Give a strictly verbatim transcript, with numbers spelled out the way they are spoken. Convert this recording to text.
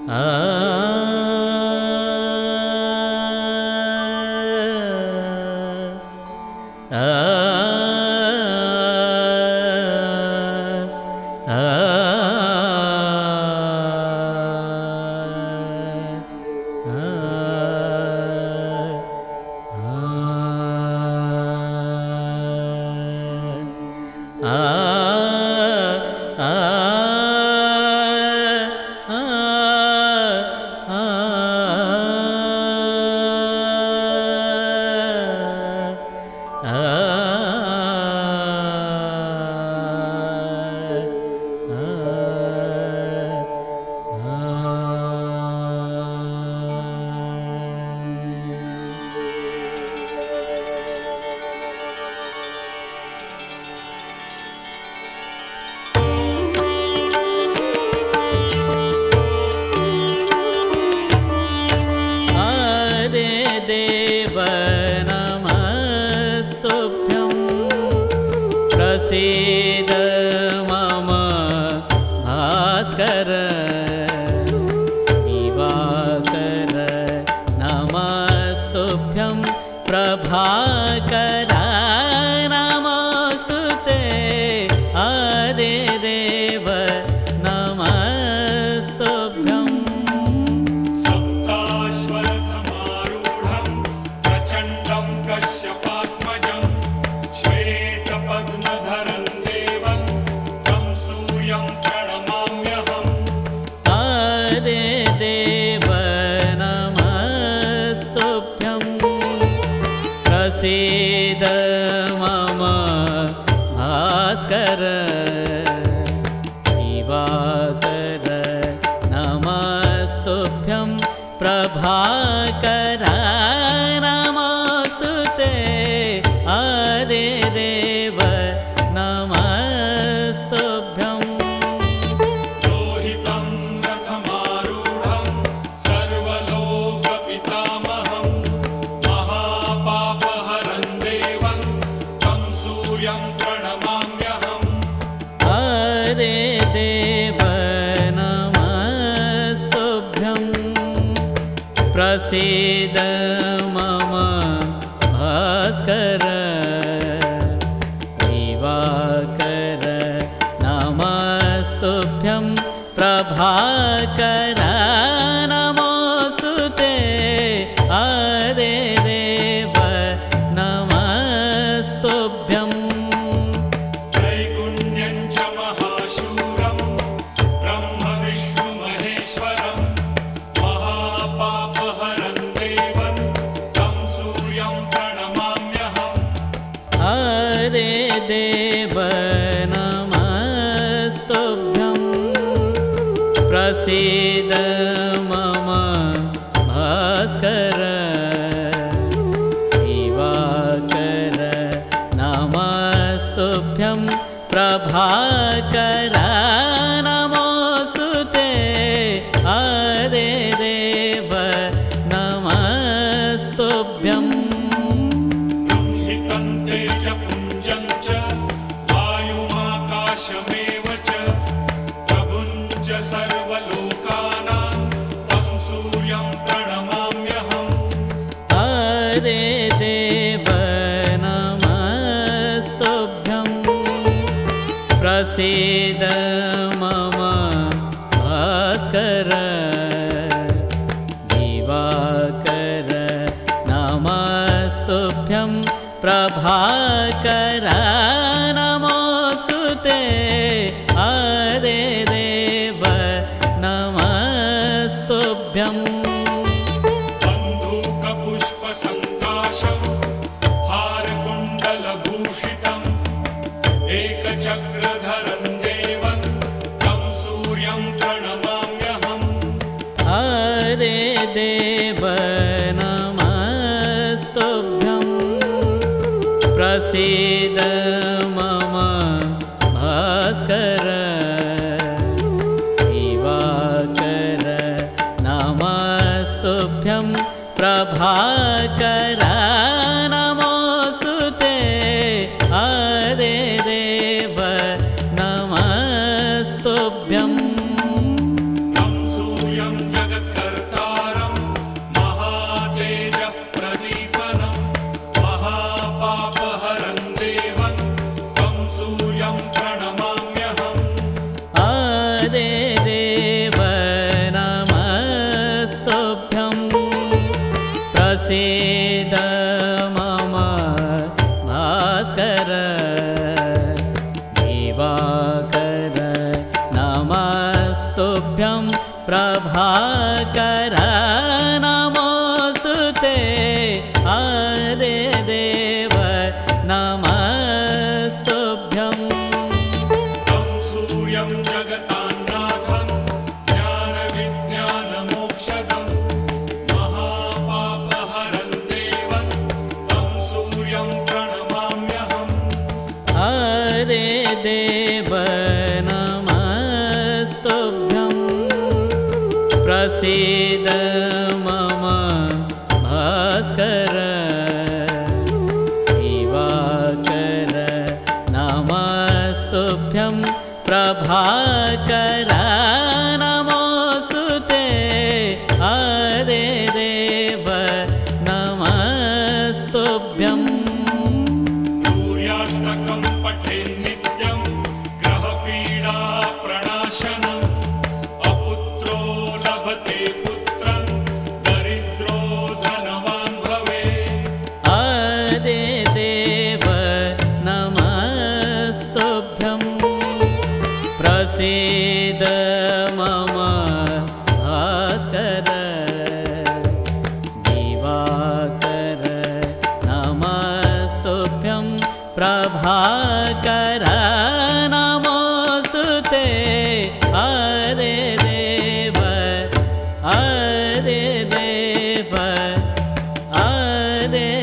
प्रसीद मम भास्कर दिवाकर नमस्तुभ्यं प्रभाकर नमोस्तुते आदिदेव नमस्तुभ्यं सप्ताश्वरथमारूढं प्रचण्डं कश्यपात्मजं श्वेतपद्मधरं देवं तं सूर्यं प्रणमाम्यहम् आदिदेव नमस्तुभ्यं प्रसीद मम भास्कर दिवाकर नमस्तुभ्यं प्रभाकर नमोस्तुते आदिदेव नमस्तुभ्यं लोहितं रथमारूढं सर्वलोकपितामहं महापापहरं देवं तं सूर्यं प्रणमाम्यहम् आदिदेव नमस्तुभ्यं प्रसीद मम भास्कर दिवाकर नमस्तुभ्यं प्रभाकर नमोस्तुते आदिदेव नमस्तुभ्यं त्रैगुण्यं च महाशूरं ब्रह्मविष्णुमहेश्वरं महापापहरं देवं तं सूर्यं प्रणमाम्यहम् आदिदेव नमस्तुभ्यं प्रसीद मम भास्कर दिवाकर नमस्तुभ्यं प्रभाकर नमोस्तुते आदिदेव नमस्तुभ्यं बृंहितं तेजपुञ्जं च वायुमाकाशमेव च प्रभुञ्च सर्वलोकानां तं सूर्यं प्रणमाम्यहम् आदिदेव नमस्तुभ्यं प्रसीद मम भास्कर दिवाकर नमस्तुभ्यं प्रभाकर नमोस्तुते आदिदेव नमस्तुभ्यं बन्धूकपुष्पसङ्काशं हारकुण्डलभूषितम् एकचक्रधरं देवं तं सूर्यं प्रणमाम्यहम् आदिदेव नमस्तुभ्यं प्रसीद मम भास्कर दिवाकर नमस्तुभ्यं प्रभाकर नमोस्तुते आदिदेव नमस्तुभ्यं तं सूर्यं प्रसीद मम भास्कर दिवाकर नमस्तुभ्यं प्रभाकर नमोऽस्तु ते आदिदेव नमस्तुभ्यं तं सूर्यं जगतान्नाथं ज्ञानविज्ञानमोक्षदं महापापहरं देवं तं सूर्यं प्रणमाम्यहम् आदिदेव नमस्तुभ्यं प्रसीद मम भास्कर दिवाकर नमस्तुभ्यं प्रभाकर नमोऽस्तु ते आदिदेव नमस्तुभ्यम् सूर्याष्टकं पठेन्नित्यं ग्रहपीडाप्रणाशनम् अपुत्रो लभते पुत्रं दरिद्रो धनवान् भवेत् आदिदेव नमस्तुभ्यं प्रसीद मम भास्कर दिवाकर नमस्तुभ्यं प्रभाकर नमोऽस्तु ते आदिदेव आदिदेव आदिदेव